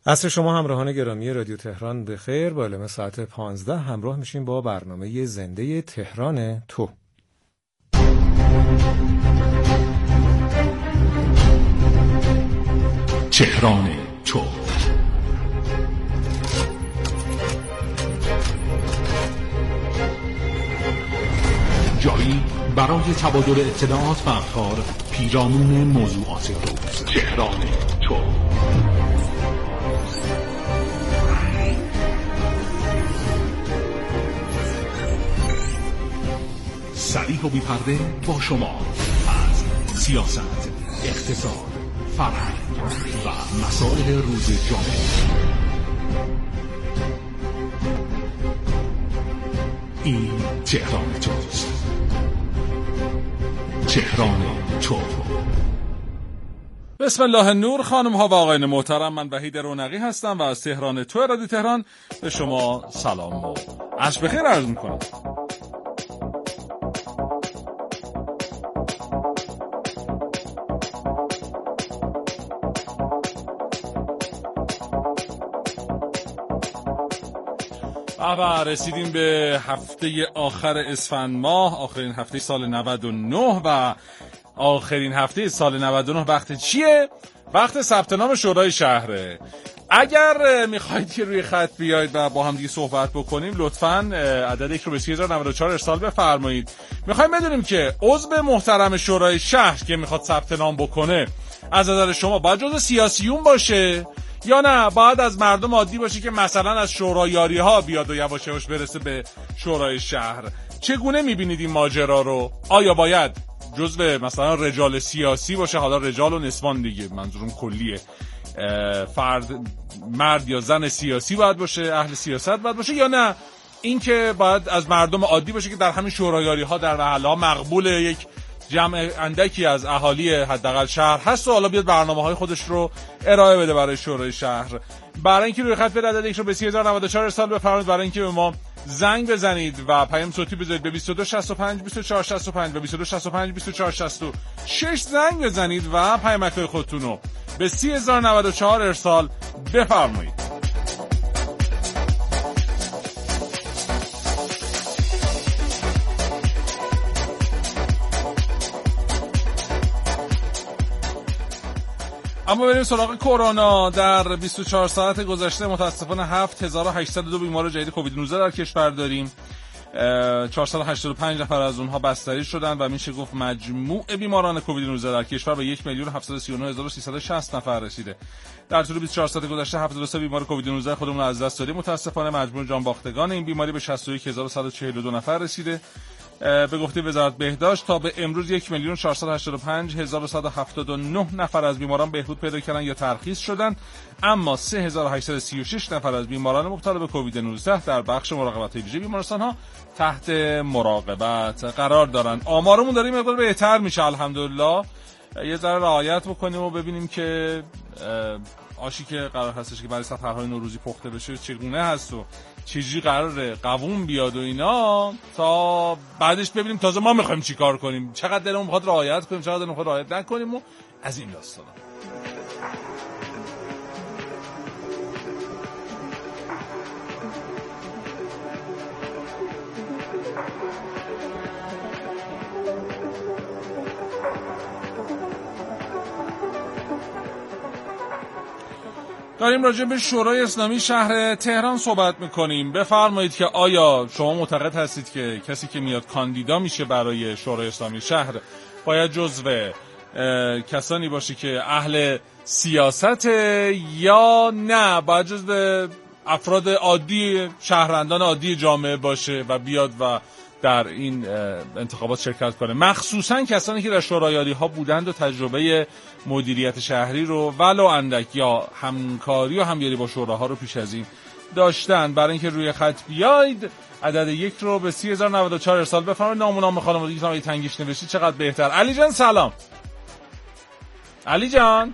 عصر شما همراهان گرامی رادیو تهران به خیر. با علم ساعت 15 همراه میشیم با برنامه زنده تهران تو. تهران تو، جایی برای تبادل اطلاعات و افکار پیرامون موضوعات روز. تهران تو، صریح و بی‌پرده با شما از سیاست، اقتصاد، فرهنگ و مسائل روز جامعه. این تهران توست. تهران تو. بسم الله النور. خانم ها و آقایان محترم، من وحید رونقی هستم و از تهران تو رادیو تهران به شما سلام و عصر بخیر عرض میکنم. و رسیدیم به هفته آخر اسفند ماه، آخرین هفته سال 99 و آخرین هفته سال 99 وقت چیه؟ وقت ثبت نام شورای شهره. اگر میخواید که روی خط بیاید و با هم دیگه صحبت بکنیم، لطفاً عدد 1 رو به 3094 ارسال بفرمایید. میخوایم بدونیم که عضو محترم شورای شهر که میخواد ثبت نام بکنه از نظر شما باید جزو سیاسیون باشه یا نه باید از مردم عادی باشه که مثلا از شورایاری ها بیاد و یواش یواش برسه به شورای شهر؟ چگونه میبینید این ماجرا رو؟ آیا باید جزو مثلا رجال سیاسی باشه؟ حالا رجال و نسوان دیگه، منظورم کلیه، مرد یا زن سیاسی باید باشه، اهل سیاست باید باشه، یا نه این که باید از مردم عادی باشه که در همین شورایاری ها در محله ها مقبول یک جمع اندکی از اهالی حداقل شهر هست و حالا بیاد برنامه‌های خودش رو ارائه بده برای شورای شهر؟ برای اینکه روی خط عدد 1 رو به 3094 ارسال بفرمایید، برای اینکه به ما زنگ بزنید و پیام صوتی بذارید به 2265 2465 و 2265 2466 زنگ بزنید و پیامک‌های خودتون رو به 3094 ارسال بفرمایید. اما بریم سراغ کرونا. در 24 ساعت گذشته متاسفانه 7802 بیمار جدید کووید 19 در کشور داریم. 485 نفر از اونها بستری شدن و میشه گفت مجموع بیماران کووید 19 در کشور به 1,739,360 نفر رسیده. در طول 24 ساعت گذشته 73 بیمار کووید 19 خودمون از دست دادیم. متاسفانه مجموع جان باختگان این بیماری به 61142 نفر رسیده. به گفته وزارت بهداشت تا به امروز 1,485,179 نفر از بیماران بهبود پیدا کردن یا ترخیص شدن، اما 3,836 نفر از بیماران مبتلا به کووید 19 در بخش مراقبت ویژه بیمارستان ها تحت مراقبت قرار دارن. آمارمون داره مقدار بهتر میشه الحمدلله. یه ذره رعایت بکنیم و ببینیم که آشی که قرار هستش که برای سفرهای نوروزی پخته بشه چگونه هست و چجوری قراره قووم بیاد و اینا، تا بعدش ببینیم تازه ما میخوایم چی کار کنیم، چقدر دلمون میخواد رعایت کنیم، چقدر دلمون میخواد رعایت نکنیم و از این داستانا. داریم راجع به شورای اسلامی شهر تهران صحبت میکنیم. بفرمایید که آیا شما معتقد هستید که کسی که میاد کاندیدا میشه برای شورای اسلامی شهر باید جزو کسانی باشه که اهل سیاست یا نه باید جزو افراد عادی، شهروندان عادی جامعه باشه و بیاد و در این انتخابات شرکت کنه؟ مخصوصا کسانی که در شورایاری ها بودند و تجربه مدیریت شهری رو ولو اندک یا همکاری و همیاری با شوراها رو پیش از این داشتن. برای اینکه روی خط بیاید عدد 1 رو به 3094 ارسال بفرمایید. نام و نام خانوادگی اگه تنگیش نوشتید چقدر بهتر. علی جان سلام. علی جان.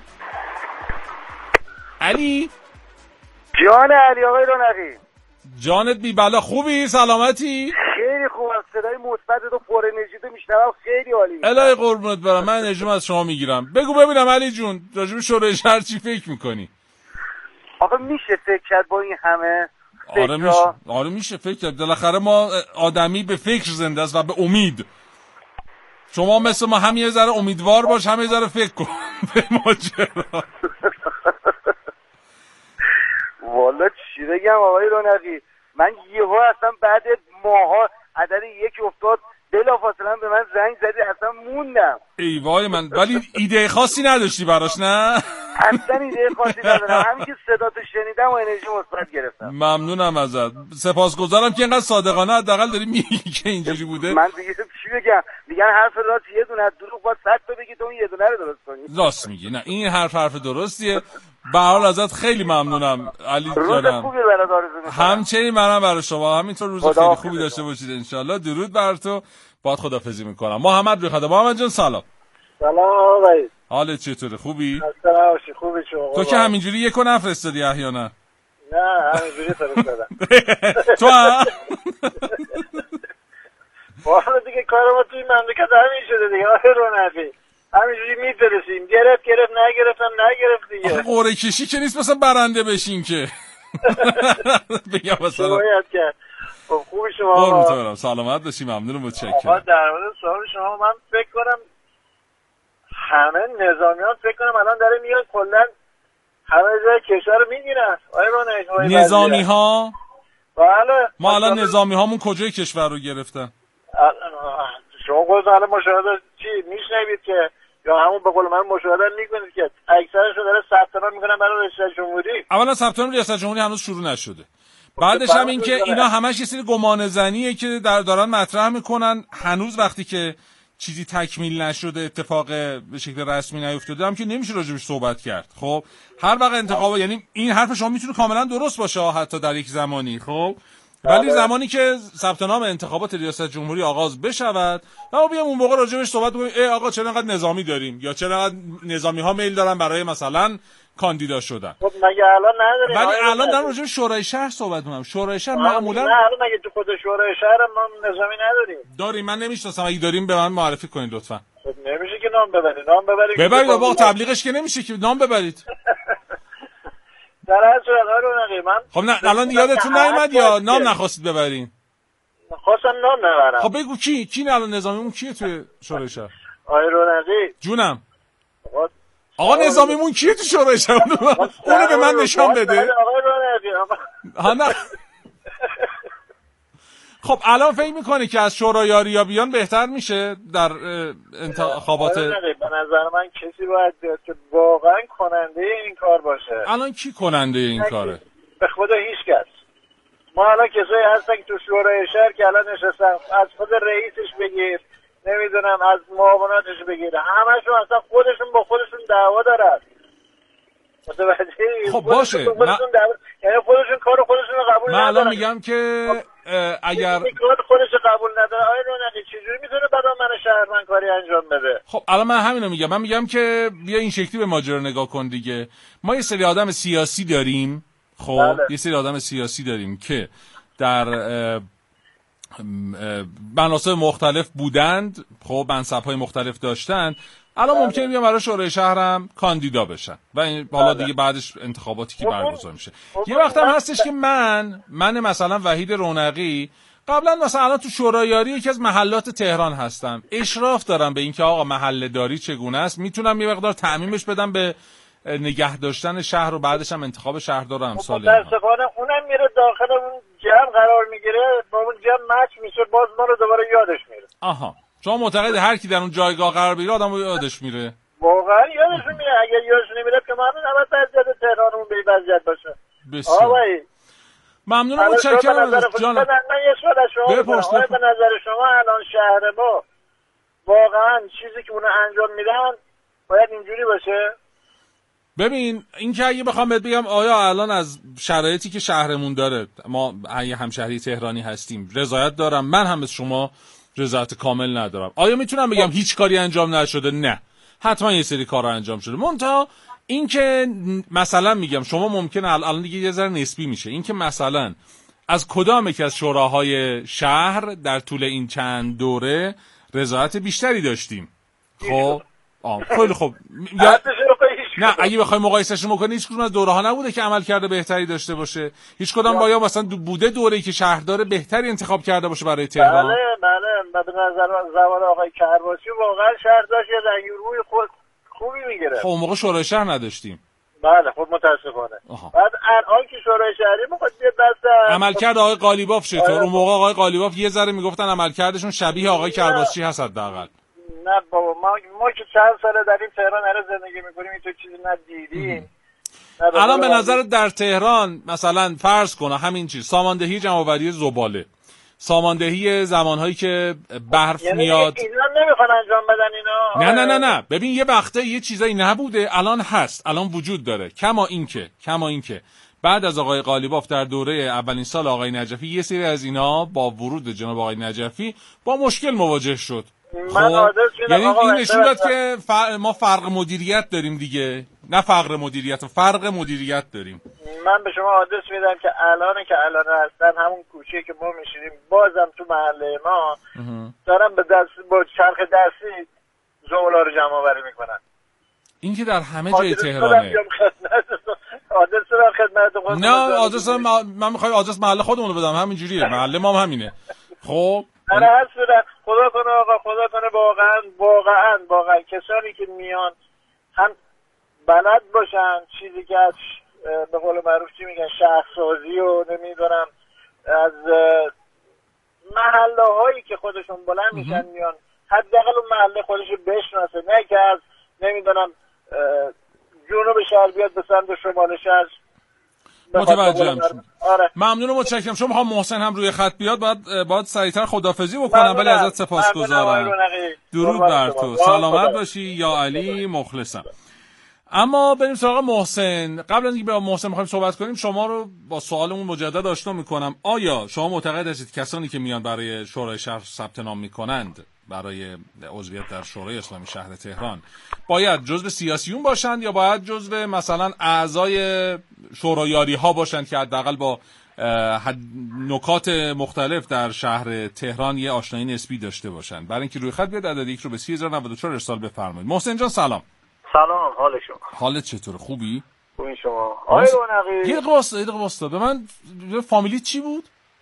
علی جان علی آقای رونقی، جانت بی بلا، خوبی؟ سلامتی؟ خیلی خوبم. صدای مثبت تو پر انرژی تو میشنوم، خیلی عالی. الهی قربونت برم، من انرژیم از شما میگیرم. بگو ببینم علی جون، راجب شورای شهر چی فکر میکنی؟ آخه میشه فکر کرد با این همه آره میشه، آره میشه فکر کرد. بالاخره ما آدمی به فکر زنده است و به امید. شما مثل ما هم یه ذره امیدوار باش، هم یه ذره فکر کن به ماجرا. والا چی بگم آقای رونقی، من یهو اصلا بعد ماها عدد یک افتاد، بلافاصله به من زنگ زدی، اصلا موندم. ای وای من، ولی ایده خاصی نداشتی براش نه؟ اصلا ایده خاصی ندارم، همین که صداتو شنیدم و انرژی مثبت گرفتم. ممنونم ازت، سپاسگزارم که اینقدر صادقانه حداقل داری میگی که اینجوری بوده. من دیگه چی بگم، میگن حرف راست یه دونه، از دروغ باید 100 تا بگی تو اون یه دونه رو درست کنی. راست میگی، نه این حرف درستیه. به هر حال ازت خیلی ممنونم علی روز جانم. خوبی برات آرزو می‌کنم. همچنین منم برای شما، همینطور روز خیلی خوبی داشته باشید انشالله. درود بر تو. باید خدافظی میکنم. محمد روی خط. محمد جان سلام. سلام آقای. حالت چطوره؟ خوبی؟ سلام باشی. خوبی شما؟ تو که همینجوری یکو نفرستادی احیانا؟ نه همینجوری فرستادم. تو هم؟ والا دیگه کار ما توی مملکت همین شده دیگه آقای رونقی، همینجوری میفرستیم، گرفت نگرفتم نگرفت دیگه. قرعه کشی که نیست مثلا برنده بشین که بگم مثلا باید کرد. خب خوبی شما؟ قربونت سلامت باشی. ممنونم، متشکرم. آقا در مورد سوال شما من فکر کنم همه نظامیان فکر کنم الان داره میاد کلا همه جای کشور رو میگیرن. آقای رونقی نظامی ها؟ بله. ما الان نظامی هامون کجای کشور رو گرفتن؟ شما خودتون الان مشاهده چی میشنوید که یا همون به قول من مشاهده میکنید که اکثرشون داره ثبت نام میکنن برای ریاست جمهوری؟ اولا ثبت نام ریاست جمهوری هنوز شروع نشده. بعدش هم این که اینا همش یه سری گمان زنیه که دارن مطرح میکنن. هنوز وقتی که چیزی تکمیل نشده، اتفاق به شکل رسمی نیفتاده، هم که نمیشه راجبش صحبت کرد. خب هر وقت انتخاب، یعنی این حرف شما میتونه کاملا درست باشه حتی در یک زمانی، خب ولی زمانی که ثبت نام انتخابات ریاست جمهوری آغاز بشود و ما بیام اون موقع راجبش صحبت کنیم، ای آقا چرا انقدر نظامی داریم یا چرا انقدر نظامی ها میل دارن برای مثلا کاندیدا شدن. خب مگه الان نداریم؟ ولی الان دارم راجب شورای شهر صحبت می‌کنم. شورای شهر معمولا نه الان مگه تو خود شورای شهر ما نظامی نداریم؟ داریم، من نمی‌شناسم. اگه داریم به من معرفی کنید لطفا. خب نمیشه که نام ببرید. ببرید با تبلیغش که نمیشه که نام ببرید. در هر صورت آقای رونقی من خب نه الان یادتون نیومد یا نام نخواستید ببرین؟ خواستم نام نبرم. خب بگو کی الان نظامیمون کیه توی شورای شهر؟ آقای رونقی جونم. آقا نظامیمون کیه تو شورای شهر؟ اونو به من نشان بده. آقای رونقی ها نه. خب الان فکر میکنی که از شورای یاریابیان بهتر میشه در انتخابات؟ به نظر من کسی باید بیاد که واقعا کننده این کار باشه. الان کی کننده این کاره؟ به خدا هیچ کس. ما الان کسایی هستن که تو شورای شهر که الان نشستن، از خود رئیسش بگیر، نمیدونم از معاوناتش بگیر، همشون اصلا خودشون با خودشون دعوا دارن. خب باشه یعنی خودشون کار خودشون رو قبول ندارن. من الان میگم که اگر کار خودش قبول نداره آقای رونقی چجوری میتونه برای من شهروند کاری انجام بده؟ خب الان من همینو میگم. من میگم که بیا این شکلی به ماجرا نگاه کن دیگه. ما یه سری آدم سیاسی داریم، خب یه سری آدم سیاسی داریم که در مناصب مختلف بودند، خب منصب‌های مختلف داشتند. الان ممکنه بیان برای شورای شهرم کاندیدا بشن و این حالا دیگه بعدش انتخاباتی که برگزار میشه. یه وقت هم هستش که من مثلا وحید رونقی قبلا مثلا الان تو شورای یاری یکی از محلات تهران هستم، اشراف دارم به اینکه آقا محله داری چگونه است، میتونم یه مقدار تعمیمش بدم به نگه داشتن شهر و بعدش هم انتخاب شهردار و امثال اینها. متاسفانه اونم میره داخل اون جمع قرار میگیره، با اون جمع مچ میشه، باز ما رو دوباره یادش میره. آها، شما معتقد هر کی در اون جایگاه قرار بگیره آدمو یادش میره؟ واقعا یادش میره. اگر یادش نمیره که ما نباید وضعیت تهرانمون به این وضعیت باشه. بسیار ممنونم، متشکرم ازت جانم. من یه سوال از شما بپرسم. به نظر شما الان شهر ما واقعا چیزی که اونا انجام میدن باید اینجوری باشه؟ ببین این که اگه بخوام بهت بگم آیا الان از شرایطی که شهرمون داره، ما همشهری تهرانی هستیم، رضایت دارم؟ من هم از شما رضایت کامل ندارم. آیا میتونم بگم هیچ کاری انجام نشده؟ نه، حتما یه سری کارا انجام شده. منتها این که مثلا میگم شما ممکنه الان دیگه یه ذره نسبی میشه، این که مثلا از کدام یک از شوراهای شهر در طول این چند دوره رضایت بیشتری داشتیم. خب خیلی خوب نه اگه بخوای مقایسهش بکنی هیچ کدوم از دوره‌ها نبوده که عملکرد بهتری داشته باشه. هیچ کدوم با یا مثلا بوده دوره‌ای که شهردار بهتری انتخاب کرده باشه برای تهران. بله به نظر زمان آقای کرباسی واقعا شهردار یه رنگ روی خود خوبی میگیره. خب اون موقع شورای شهر نداشتیم. بله خب متاسفانه. بعد الان که شورای شهری میخواد بیاد دست عملکرد آقای قالیباف چطور؟ اون موقع آقای قالیباف یه ذره میگفتن عملکردشون شبیه آقای کرباسی هست حداقل. نه بابا ما که چند ساله در این تهران زندگی میکنیم این تو چیزی ندیدیم. الان به نظر در تهران مثلا فرض کنه همین چیز ساماندهی جمع‌آوری زباله، ساماندهی زمانهایی که برف میاد، اینا نمیخوان انجام بدن اینا. نه ببین یه وقته یه چیزایی نبوده الان هست، الان وجود داره. کما اینکه بعد از آقای قالیباف در دوره اولین سال آقای نجفی یه سری از اینا با ورود جناب آقای نجفی با مشکل مواجه شد. یعنی این نشون داد که ما فرق مدیریت داریم دیگه، نه فقر مدیریت، فرق مدیریت داریم. من به شما آدرس میدم که الان هستن همون کوچه که ما میشینیم بازم تو محله ما دارن با چرخ دستی زباله رو جمع آوری میکنن. این که در همه جای تهرانه. آدرس رو خدمت نه آدرس من میخوام آدرس محله خودمون رو بدم، همینجوریه. محله ما هم همینه. خب انا هست خدا کنه آقا، خدا کنه واقعا کسانی که میان هم بلد باشن چیزی که از به قول معروف چی میگن شهرسازی و نمیدونم از محله هایی که خودشون بلند میشن میان حداقل اون محله خودشو بشناسه، نه که از نمیدونم جنوب شهر بیاد به سمت شمال شهر. متوجهم. آره. ممنون و متشکرم. شما میخوام محسن هم روی خط بیاد باید سریعتر خداحافظی بکنم، ولی ازت سپاسگزارم. درود بر تو. سلامت باشی یا علی، مخلصم. اما بریم سراغ محسن. قبل از اینکه با محسن میخوایم صحبت کنیم شما رو با سوالمون مجدد آشنا میکنم. آیا شما معتقد هستید کسانی که میان برای شورای شهر ثبت نام میکنند برای عضویت در شورای اسلامی شهر تهران باید جزو سیاسیون باشند یا باید جزو مثلا اعضای شورایاری ها باشند که حداقل با نکات مختلف در شهر تهران یه آشنایی نسبی داشته باشند؟ برای اینکه روی خط بیاد عدد یک رو به 3094 ارسال بفرمایید. محسن جان سلام. سلام، حال شما؟ حالت چطوره؟ خوبی؟ خوبی شما؟ آقای رونقی یه دقیقه واسطه به من فامیلیت چی بود؟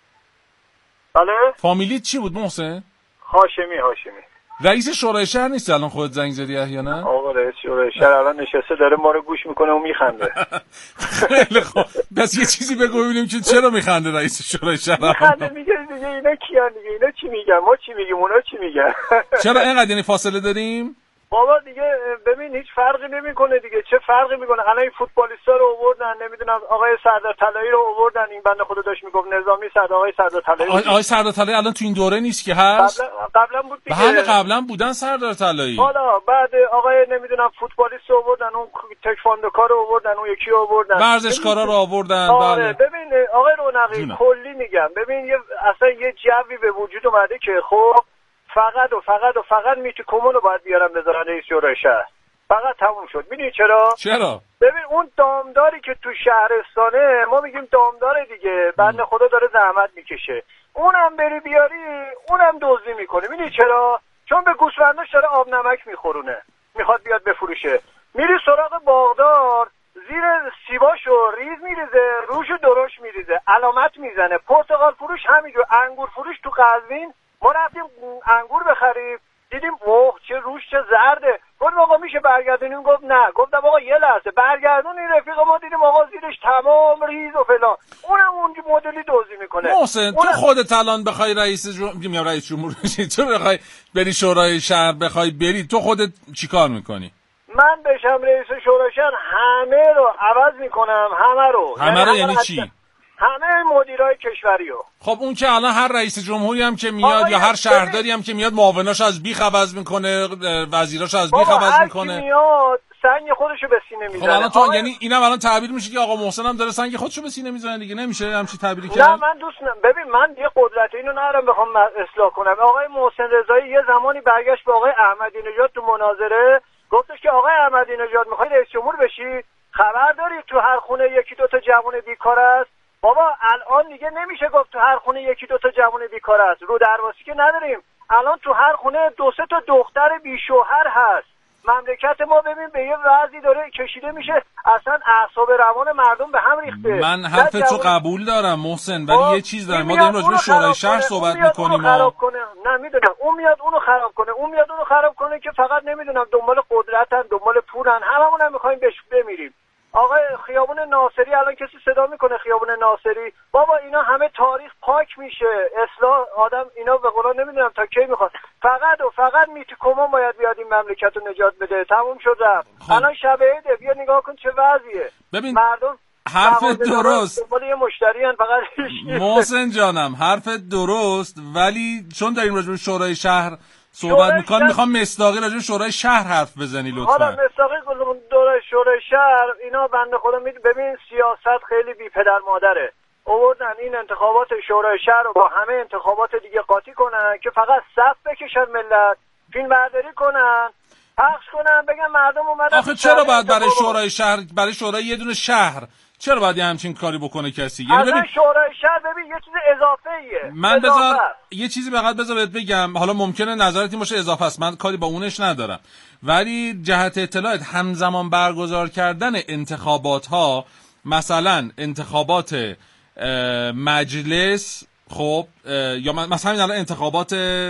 بله؟ فامیلیت چی بود محسن؟ هاشمی. رئیس شورای شهر نیست الان خودت زنگ زدی احیانا؟ آقا رئیس شورای شهر الان نشسته داره ما رو گوش میکنه و میخنده. خیلی خوب. پس یه چیزی بگو ببینیم که چرا میخنده رئیس شورای شهر؟ میخنده میگه دیگه اینا کیان دیگه، اینا چی میگن، ما چی میگیم، اونا چی میگن. چرا اینقدر یعنی فاصله داریم؟ بابا دیگه ببین هیچ فرقی نمیکنه دیگه. چه فرقی میکنه؟ الان این فوتبالیستا رو آوردن، نمیدونم آقای سردار طلایی رو آوردن، این بنده خدا داشت میگفت نظامی آقای سردار طلایی. آقای سردار طلایی الان تو این دوره نیست که هست؟ قبلا بود دیگه. بله قبلا بودن سردار طلایی. حالا بعد آقای نمیدونم فوتبالیست رو آوردن، اون تکواندوکار رو آوردن، اون یکی رو آوردن، ورزشکارا رو آوردن. آره ببین آقای رونقی کلی میگم، ببین اصلا یه جوی به وجود اومده که خب فقط میتوکمون رو باید بیارم بذارن رئیس شورای شهر. فقط تموم شد. میدونی چرا؟ ببین اون دامداری که تو شهرستانه ما میگیم دامداره دیگه، بنده خدا داره زحمت میکشه، اونم بری بیاری اونم دزدی میکنه. میدونی چرا؟ چون به گوسفنداش داره آب نمک میخورونه، میخواد بیاد بفروشه. میری سراغ باغدار زیر سیباشو ریز میریزه، روشو درشت میریزه، علامت میزنه. پرتقال فروش همینجور، انگور فروش تو قزوین ما رفتیم انگور بخریم دیدیم اوه چه روش چه زرده. گفتم آقا میشه برگردونیم؟ گفت نه. گفتم آقا یه لحظه برگردون. این رفیق ما دیدیم آقا زیرش تمام ریز و فلان، اونم اون مدلی دزدی میکنه. محسن تو خودت الان بخوای رئیس جمهور بشی، تو بخوای بری شورای شهر بخوای بری، تو خودت چیکار میکنی؟ من بشم رئیس شورای شهر همه رو عوض میکنم. همه رو یعنی چی؟ همه مدیرای کشوریو. خب اون که الان هر رئیس جمهوری هم که میاد یا هر شهرداری هم که میاد معاوناش از بیخ عوض میکنه، وزیراش از بیخ عوض میکنه، میاد سنگ خودشو به سینه میزنه. خب الان تو یعنی اینم الان تعبیر میشه که آقا محسن هم داره سنگ خودشو به سینه میزنه دیگه، نمیشه همچین تعبیری کرد؟ نه من دوست ببین من یه قدرت اینو ندارم بخوام اصلاح کنم. آقای محسن رضایی یه زمانی برگشت به آقای احمدی نژاد تو مناظره گفتش که آقای احمدی نژاد میخوای رئیس جمهور بشی؟ خبر داری تو هر خونه یکی دو تا جوان بیکار است؟ بابا الان دیگه نمیشه گفت تو هر خونه یکی دو تا جوان بیکار است. رو درواسی که نداریم، الان تو هر خونه دو سه تا دختر بی شوهر هست. مملکت ما ببین به یه وضعی داره کشیده میشه، اصلا اعصاب روان مردم به هم ریخته. من حرفتو قبول دارم محسن، ولی یه چیز دارم، ما داریم راجع به شورای شهر صحبت میکنیم. نه میدونم اون میاد اونو خراب کنه، اون میاد اونو خراب کنه که فقط نمیدونم دنبال قدرتن، دنبال پولن، هممون هم میخوایم بمیریم. آقای خیابون ناصری الان کسی صدا میکنه خیابون ناصری؟ بابا اینا همه تاریخ پاک میشه، اصلاح آدم اینا به قرآن نمیدونم تا کی میخواد. فقط میتی کمان باید بیاد این مملکت رو نجات بده. تموم شد رفت. الان شب عیده، بیا نگاه کن چه وضعیه. ببین مردم حرفت درست، دنبال یه مشتری ان فقط. محسن جانم حرفت درست، ولی چون داریم راجع به شورای شهر صحبت میکنیم میخوام مصداقی راجع به شورای شهر حرف بزنی لطفا. حالا مصداقی دوره شورای شهر اینا بنده خدا ببین سیاست خیلی بی پدر مادره. آوردن این انتخابات شورای شهر رو با همه انتخابات دیگه قاطی کنن که فقط صف بکشن، ملت فیلم برداری کنن، پخش کنن، بگن مردم اومدن. آخه چرا باید برای شورای شهر، برای شورای یه دونه شهر چرا باید همچین کاری بکنه کسی؟ یعنی ببین شورای شهر ببین یه چیز اضافه ایه. من بذار یه چیزی فقط بذار بگم، حالا ممکنه نظرت این باشه اضافه است، من کاری با اونش ندارم، ولی جهت اطلاعات همزمان برگزار کردن انتخابات ها، مثلا انتخابات مجلس، خب یا مثلا الان انتخابات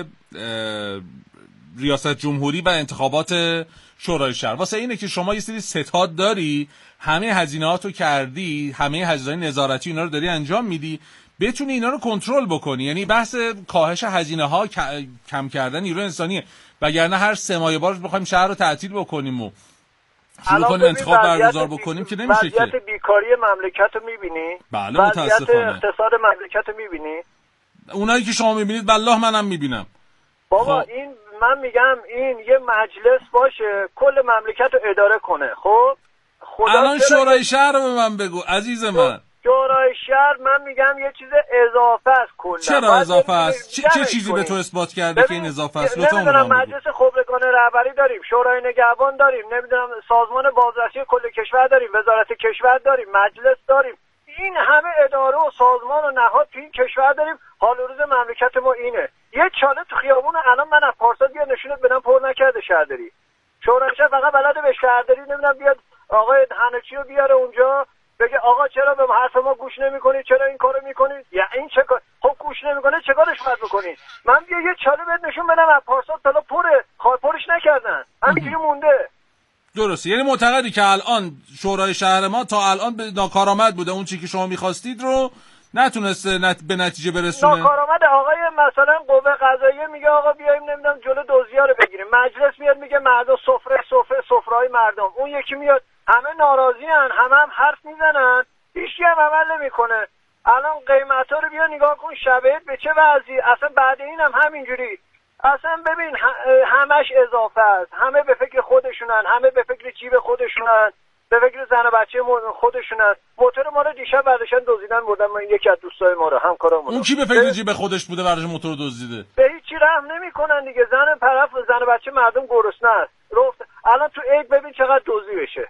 ریاست جمهوری و انتخابات شورای شهر، واسه اینه که شما یه سری ستاد داری، همه هزینه‌هاتو کردی، همه هزینه‌های نظارتی اینا رو داری انجام میدی، بتونی اینا رو کنترل بکنی. یعنی بحث کاهش هزینه‌ها، کم کردن نیروی انسانیه، وگرنه هر 3 ماه بار بخوایم شهر رو تعطیل بکنیم و شروع کنیم انتخاب برگزار بکنیم که نمیشه. که وضعیت بیکاری مملکت رو می‌بینی؟ بله متاسفانه. اقتصاد مملکت رو می‌بینی؟ اونایی که شما می‌بینید والله منم می‌بینم. بابا خب. این من میگم این یه مجلس باشه کل مملکت رو اداره کنه. خب الان شورای شهر رو به من بگو عزیز من. شورای شهر من میگم یه چیز اضافه است کلا. چرا اضافه است؟ چه چیزی به تو اثبات کرده که این اضافه است؟ نمیدونم مجلس خبرگان رهبری داریم، شورای نگهبان داریم، نمیدونم سازمان بازرسی کل کشور داریم، وزارت کشور داریم، مجلس داریم، این همه اداره و سازمان و نهاد تو این کشور داریم. حال و روز مملکت ما اینه. یه چاله تو خیابون الان من از پارسال بیا نشونت بدم پر نکرده شهرداری. شورای شهر فقط بلده به شهرداری نمیدونم بیاد آقای هنچی رو بیاره اونجا بگه آقا چرا به حرف ما گوش نمی‌کنید، چرا این کارو می‌کنید، یا این چه کار، خب گوش نمی‌کنه چه کارش باید بکنید؟ من بیا یه چاله بهت نشون بدم از پارسال تا پره، پرش نکردن، همینجوری مونده. درسته، یعنی معتقدی که الان شورای شهر ما تا الان به ناکارآمد بوده، اون چیزی که شما می‌خواستید رو نتونسته به نتیجه برسونه. ناکارآمد. آقای مثلا قوه قضاییه میگه آقا بیایم نمیدونم جلو دزدی‌ها رو بگیریم، مجلس میاد میگه مردم سفره‌های مردم، اون یکی میاد همه ناراضی‌ان، هم حرف میزنن، هیچکی هم عمل نمیکنه. الان قیمتا رو بیا نگاه کن، شبیه به چه وضعی، اصلا بعد اینم همینجوری. اصلا ببین همش اضافه است، همه به فکر خودشونن، همه به فکر جیب خودشونن، به فکر زن و بچه خودشونن. موتور ما رو دیشب برداشتن دزدیدن بردن، من یکی از دوستای ما رو همکارامون. اون کی به فکر جیب خودش بوده برداشت موتور دزدیده؟ به هیچی رحم نمیکنن دیگه. زن و بچه مردم گرسنه است. الان تو عید ببین چقدر دزدی بشه.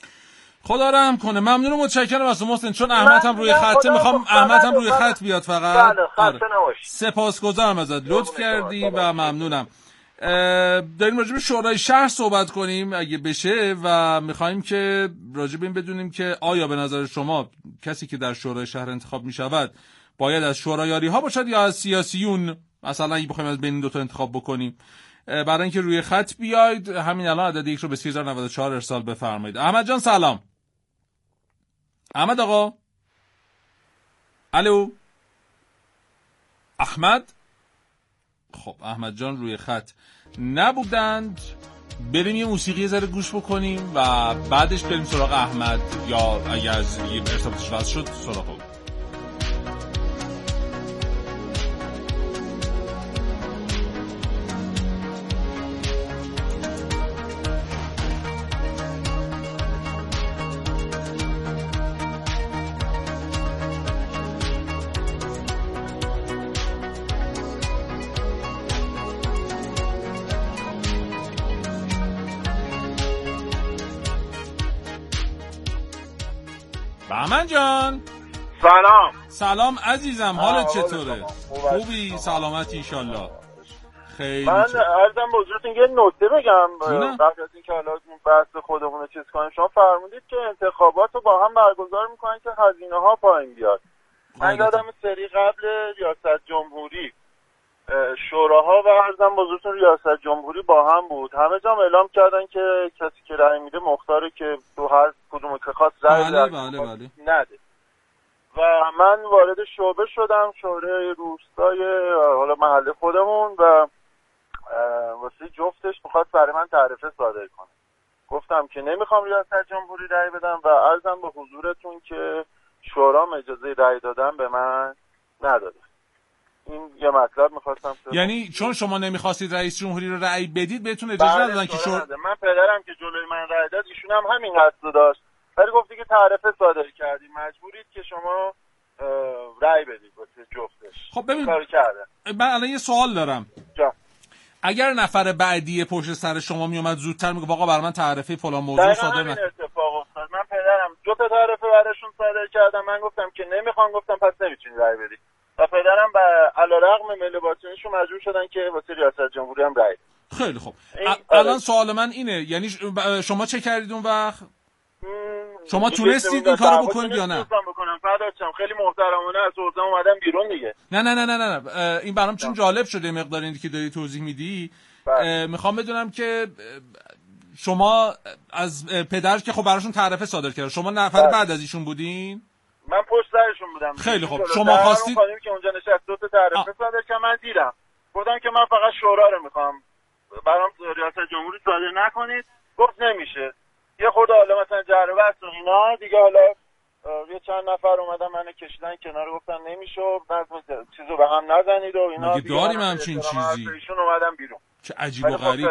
خدا رحم کنه. ممنونم، متشکرم از محسن. چون احمد هم روی خطه، میخوام احمد هم روی خط بیاد فقط. بله خسته نباشی. سپاسگزارم ازت، لطف کردی و ممنونم. داریم راجع به شورای شهر صحبت کنیم اگه بشه و میخوایم که راجع به این بدونیم که آیا به نظر شما کسی که در شورای شهر انتخاب میشود باید از شورایاری ها باشد یا از سیاسیون؟ مثلا اگه بخوایم از بین این دو تا انتخاب بکنیم، برای اینکه روی خط بیاید همین الان عدد 1 رو به 3094 ارسال بفرمایید. احمد جان سلام. احمد آقا، الو احمد. خب احمد جان روی خط نبودند. بریم یه موسیقی ذره گوش بکنیم و بعدش بریم سراغ احمد، یا اگه از ارتباطش وصل شد سراغ او. بهمن جان سلام. سلام عزیزم، حالت چطوره؟ خوبی؟ سلامتی انشالله. خیلی من عرضم به حضورتون یه نکته بگم قبل از اینکه حالا بحث خودمون رو چیز کنیم. شما فرمودید که انتخابات رو با هم برگزار میکنن که هزینه ها پایین بیاد. من یادم سری قبل ریاست جمهوری شوراها و عرضم به حضورتون ریاست جمهوری با هم بود، همه جا اعلام کردن که کسی که رأی میده مختاره که تو هر کدوم که خواست رأی نده. و من وارد شعبه شدم، شورای روستای حالا محله خودمون، و واسه جفتش میخواد برای من تعرفه صادر کنه. گفتم که نمیخوام ریاست جمهوری رأی بدم و عرضم به حضورتون که شورام اجازه رأی دادن به من نداده. این یه مطلب میخواستم. یعنی چون شما نمیخواستید رئیس جمهوری رو رأی بدید بهتون اجازه ندادن که من پدرم که جلوی من رأی داد ایشون هم همین قصد داشت، ولی گفتی که تعرفه صادر کردید مجبورید که شما رأی بدید واسه جفتش. خب ببین من الان یه سوال دارم. اگر نفر بعدی پشت سر شما میومد زودتر میگه آقا برای من تعرفه فلان موضوع صادر نکن. اتفاق افتاد. من پدرم 2 تا تعرفه براشون صادر کردم، من گفتم که نمیخوام، گفتم پس نمیتونی رأی بدی. و پدرم به علیرغم میل باطنیشون مجبور شدن که واسه ریاست جمهوری هم رأی بدن. خیلی خوب. الان سوال من اینه، یعنی شما چه کردید اون وقت؟ شما تونستید این کارو بکنید یا نه؟ بکنم فداچم، خیلی محترمانه از حوزه اومدم بیرون دیگه. نه این برام چون جالب شده مقدار اینی که داری توضیح میدی. میخوام بدونم که شما از پدر که خب براشون تعرفه صادر کرد، شما نفر بعد از ایشون بودین؟ من پشت سرشون بودم. خیلی خوب. شما خواستید که اونجا نشست 2 تا تعرفه صادر که من دیدم. گفتم که من فقط شورا رو میخوام، برام ریاست جمهوری صادر نکنید. گفت نمیشه. یه خورده حالا مثلا جر و بحث و اینا دیگه، حالا یه چند نفر اومدن منو کشیدن کنار، گفتن نمیشه چیزو به هم نزنید و اینا. دیگه داریم همچین چیزی. ایشون اومدن بیرون. چه عجیب و غریب.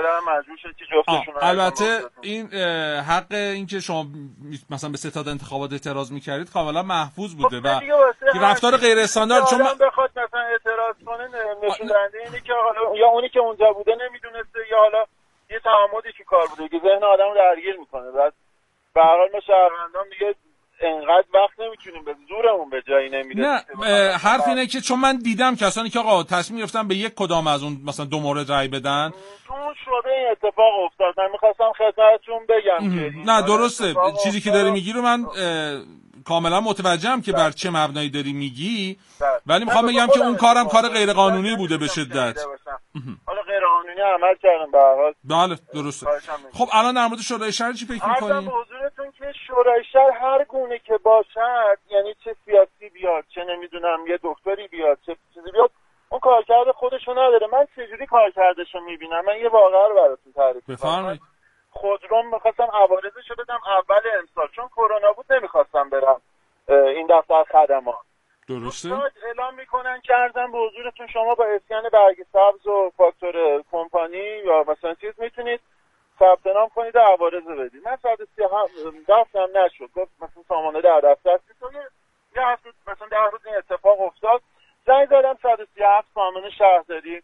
البته این حق این که شما مثلا به ستاد انتخابات اعتراض می‌کردید کاملا محفوظ بوده و رفتار غیر استاندارد. چون بخواد مثلا اعتراض کنه نشون دهنده اینه که حالا یا اونی که اونجا بوده نمیدونسته یا حالا یه تعامدی که کار بوده که ذهن آدمو درگیر میکنه. بعد به هر حال ما شهروندان دیگه انقدر وقت نمیتونیم، به زورمون به جایی نمیرسه. نه حرف اینه که چون من دیدم کسانی که آقا تصمیم گرفتن به یک کدام از اون مثلا 2 مورد رأی بدن، تو اون شعبه این اتفاق افتاد. من میخواستم خدمتتون بگم که نه درسته چیزی که داری میگی رو من کاملا متوجهم که بر چه مبنایی داری میگی، ولی میخوام بگم که اون کارم کار غیر قانونی بوده به شدت. حالا غیر قانونی عمل کردم به هر حال. بله درسته. خب الان در مورد شورای شهر چی فکر می‌کنی؟ عرضم به حضورتون که شورای شهر هر گونه که باشد، یعنی چه سیاسی بیاد، چه نمیدونم یه دکتری بیاد، چه چیزی بیاد، اون کارکرد خودشو نداره. من چجوری کارکردشو میبینم؟ من یه واقعه رو براتون تعریف می‌کنم. بفرمایید. خودروم می‌خواستم عوارضشو بدم اول امسال، چون کرونا بود نمی‌خواستم برم این دفتر خدمات. درسته. اعلام میکنن که عرضم به حضورتون شما با اسکن برگ سبز و فاکتور کمپانی یا مثلا چیز میتونید ثبت نام کنید و عوارض بدید. من ساعت 3 دفترم نشد، گفت مثلا سامانه در دفتر یه هفته مثلا 10 روز این اتفاق افتاد. زنگ زدم 137 سامانه شهرداری،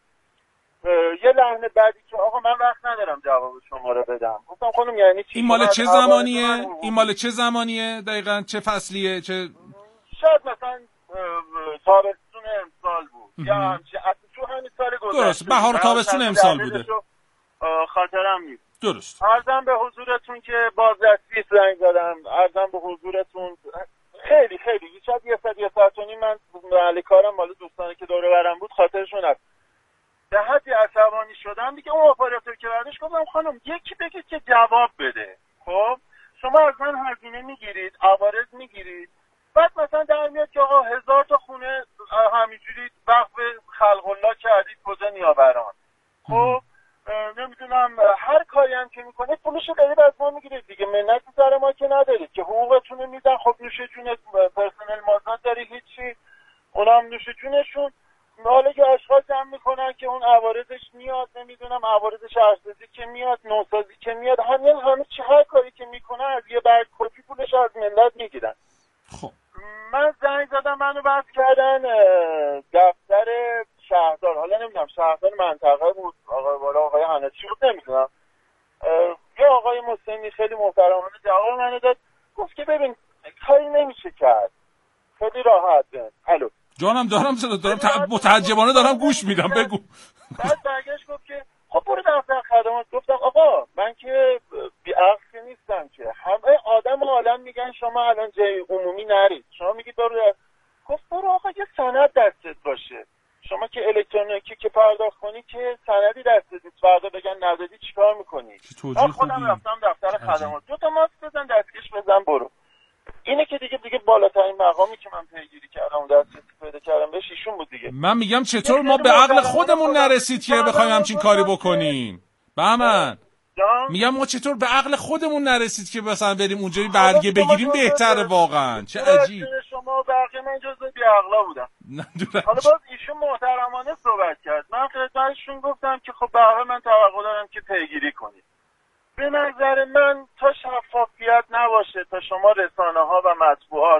یه لحن بعدی که آقا من وقت ندارم جواب شما رو بدم. گفتم خانم یعنی چی؟ این مال چه زمانیه؟ این مال چه زمانیه؟ دقیقاً چه فصلیه؟ چه شاید مثلا تابستون امسال بود یا همچه تو همین سال گذشته. درست، بهار تابستون امسال بوده. خاطرم نیست. درست. عرضم به حضورتون که بازرسی زنگ زدم، عرضم به حضورتون خیلی شاید یه ساعت و نیم من محل کارم مال دوستانی که دور و برم بود خاطرشون هست. به حدی عصبانی شدم دیگه. اون اپراتور که بعدش گفتم خانم یکی بگید که جواب بده. خب شما از من هزینه میگیرید، عوارض میگیرید، بعد مثلا در میاد که آقا 1000 تا خونه همینجوری وقف خلق الله کردید کجا نیاوران. خب نمیدونم هر کاری هم که میکنید پولشو دارید از ما میگیرید دیگه، منتی سر ما که ندارید که حقوقتون رو میدن. خب نوش جون پرسنل مازاد داری هیچی، اونا هم نوش جونشون. حالا که اشخاص هم میکنن که اون عوارضش میاد، نمیدونم عوارض شهرسازی که میاد، نوسازی که میاد، همه چی هر کاری که میکنن از یه برگ کپی پولش از ملت میگیرن. خب من زنگ زدم، منو بحث کردن دفتر شهردار، حالا نمیدونم شهردار منطقه بود آقای حنفی بود نمیدونم، یه آقای مسلمی خیلی محترمانه جواب منو داد، گفت که ببین کاری نمیشه کرد، خیلی راحت. الو جانم دارم متعجبانه دارم گوش میدم، بگو. بعد برگشت گفت که خب برو دفتر خدمات. گفتم آقا من که بی‌عقل که نیستم که، همه آدم عالم میگن شما الان جای عمومی نرید، شما میگید برو. گفت برو آقا یه سند دستت باشه، شما که الکترونیکی که پرداخت کنی که سندی دستت نیست، فردا بگن ندادی چیکار میکنی؟ من خودم رفتم دفتر خدمات، 2 ماسک بزن دستکش بزن برو. اینه که دیگه بالاترین مقامی که من پیگیری کردم اون دسترسی پیدا کردم بهش ایشون بود دیگه. من میگم چطور ما به عقل خودمون نرسید که بخوایم همچین کاری بکنیم؟ بهمن میگم ما چطور به عقل خودمون نرسید که مثلا بریم اونجوری برگه بگیریم بهتره واقعا. چه عجیب. شما برگه من جزء بی‌عقلا بودم. حالا باز ایشون محترمانه صحبت کرد، من خدمتشون گفتم که خب به هر حال من توقع دارم که پیگیری کنید. به نظر من تا شفافیت نباشه، تا شما رسانه‌ها و مطبوعات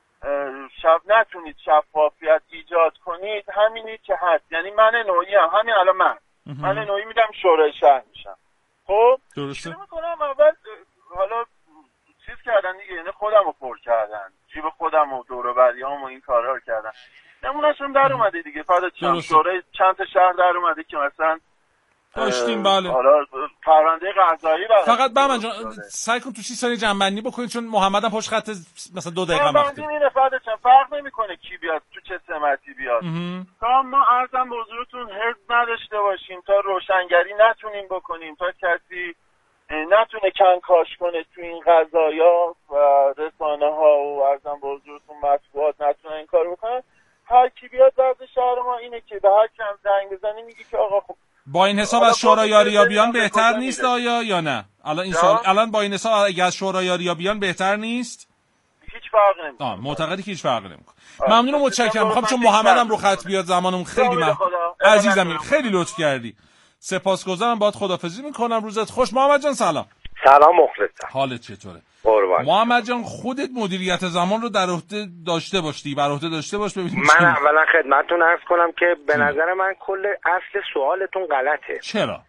نتونید شفافیت ایجاد کنید، همینی که هست. یعنی من نوعی هم همین الان من نوعی میدم شورای شهر میشم. خب درسته. شروع میکنم اول حالا چیز کردن دیگه، یعنی خودم رو پر کردن، جیب خودم و دور و بریام و این کارا رو کردن. نمونهشون در اومده دیگه، فقط شورای چند تا شهر در اومده که مثلا داشتیم. بله حالا پرونده قضایی فقط بهمن جان سعی کن تو 30 ثانیه جمع‌بندی بکنید، چون محمد هم پشت خط مثلا 2 دقیقه وقت داره. فرق نمیکنه کی بیاد تو چه سمتی بیاد. تا ما عرضم به حضورتون حرص نداشته باشیم، تا روشنگری نتونیم بکنیم، تا کسی نتونه کنکاش کنه تو این قضایا و رسانه‌ها و عرضم به حضورتون مطبوعات نتونه این کارو بکنن، هر کی بیاد وضع شهر ما اینه که به هر کم زنگ بزنی میگی که آقا خب با این حساب از شورای یاریابیان بهتر نیست آیا یا نه؟ الان این سوال، الان با این حساب اگه از شورای یاریابیان بهتر نیست؟ هیچ فرقی نمیکنه. معتقدی که هیچ فرقی نمیکنه. ممنون و متشکرم. میخوام چون محمدم رو خط بیاد زمانمون خیلی عزیزم خیلی لطف کردی. سپاسگزارم، باهات خداحافظی میکنم. روزت خوش. محمد جان سلام. سلام مخلصم. حالت چطوره؟ قربان. محمد جان خودت مدیریت زمان رو در عهده داشته باشی، بر عهده داشته باش ببینیم. من اولا خدمتتون عرض کنم که به نظر من کل اصل سوالتون غلطه. چرا؟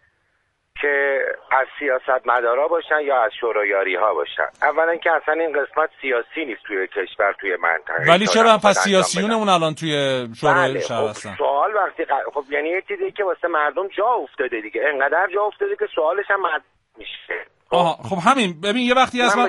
که از سیاستمدارا باشن یا از شورایاری ها باشن. اولا که اصلا این قسمت سیاسی نیست توی کشور، توی منطقه. ولی چرا پس سیاسیونمون الان توی شورای شهر هستن؟ سوال وقتی خب یعنی یه چیزی که واسه مردم جا افتاده دیگه، انقدر جا افتاده که سوالش هم مطرح میشه. خب همین ببین یه وقتی هست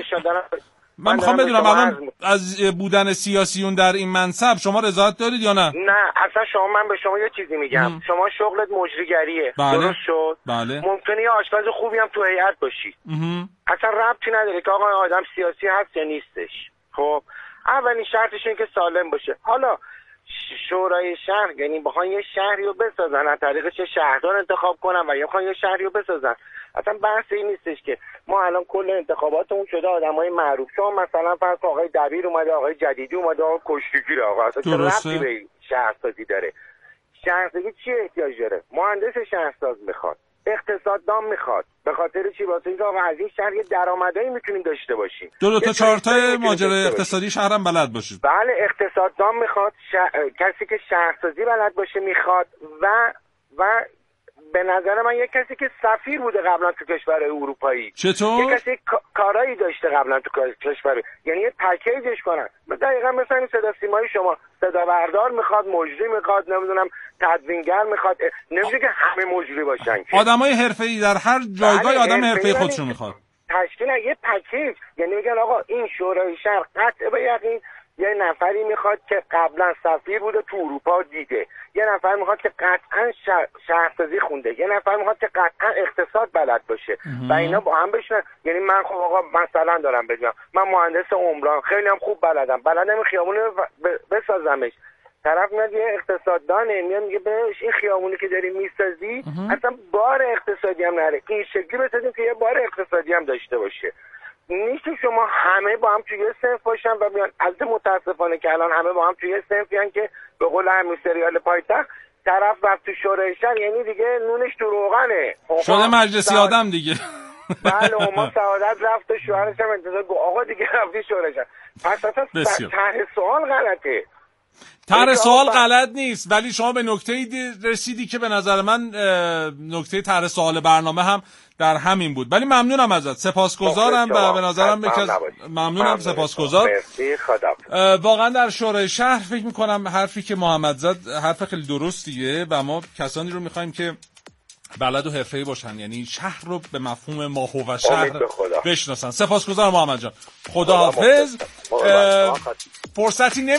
من میخوام بدونم الان از بودن سیاسیون در این منصب شما رضایت دارید یا نه؟ نه اصلا من به شما یه چیزی میگم. شما شغلت مجریگریه. بله. درست شد. بله. ممکنه یه آشپز خوبی هم تو هیئت باشی. اصلا ربطی نداره که آقا آدم سیاسی هست یا نیستش. خب اولین شرطش اینه که سالم باشه. حالا شورای شهر یعنی بخوان یه شهری رو بسازن، از طریق چه شهردار انتخاب کنن و یا بخوان یه شهری رو بسازن. اصلا بحث این نیستش که ما الان کل انتخاباتمون شده آدمای معروف. شما مثلا فرض کن آقای دبیر اومده، آقای جدیدی اومده، آقای کشتیگیر، آقا اصلا چه ربطی به شهرسازی داره؟ شهرسازی چی احتیاج داره؟ مهندس شهرساز میخواد، اقتصاددان میخواد. به خاطر چی؟ واسه اینکه آقا از این شهر یه درآمدایی میتونیم داشته باشیم. 2 تا 4 تا ماجرای اقتصادی شهرم بلد باشید. بله اقتصاددان میخواد، کسی که شهرسازی بلد باشه میخواد و به نظر من یک کسی که سفیر بوده قبلا تو کشور اروپایی. چطور؟ یک کسی کارایی داشته قبلا تو کشور، یعنی یه پکیجش کنن. دقیقاً مثلا این صدا سیمایی شما صدا بردار میخواد، مجری میخواد، نمیدونم تدوینگر میخواد، نمیشه که همه مجری باشن. آدمای حرفه‌ای در هر جایگاه آدم حرفه‌ای خودشون میخواد. تشکیل یه پکیج، یعنی میگن آقا این شورای شهر قطع به یقین یه نفری میخواد که قبلا سفیر بوده تو اروپا دیده، یه نفر میخواد که قطعا شهرسازی خونده، یه نفر میخواد که قطعا اقتصاد بلد باشه و اینا با هم بشن. یعنی من خب آقا مثلا دارم بگم من مهندس عمران خیلی هم خوب بلدم خیابون بسازمش. طرف میاد یه اقتصاددانه میاد میگه بهش این خیابونی که داری میسازی اصلا بار اقتصادی هم نره، این شکلی بسازیم که یه بار اقتصادی هم داشته باشه. نیست شما همه با هم توی یه صنف باشن و بیان. البته متاسفانه که الان همه با هم توی یه صنفین که به قول همین سریال پایتخت طرف رفت تو شورای شهر یعنی دیگه نونش تو روغنه، شده مجلسی آدم دیگه. بله ما سعادت رفت و شوهرش هم انتظار گفت آقا دیگه رفتی شورای شهر. پس اصلا طرح سوال غلطه. طرح سوال غلط نیست، ولی شما به نکته‌ای رسیدی که به نظر من نکته طرح سوال برنامه هم در همین بود. ولی ممنونم ازت، سپاسگزارم و به نظرم ممنونم، سپاسگزار. واقعا در شورای شهر فکر می‌کنم حرفی که محمد زد حرف خیلی درستیه و ما کسانی رو می‌خوایم که بلد و حرفه‌ای باشن، یعنی شهر رو به مفهوم ماهو و شهر بشناسن. سپاسگزارم محمد جان، خدا حافظ. فرصتی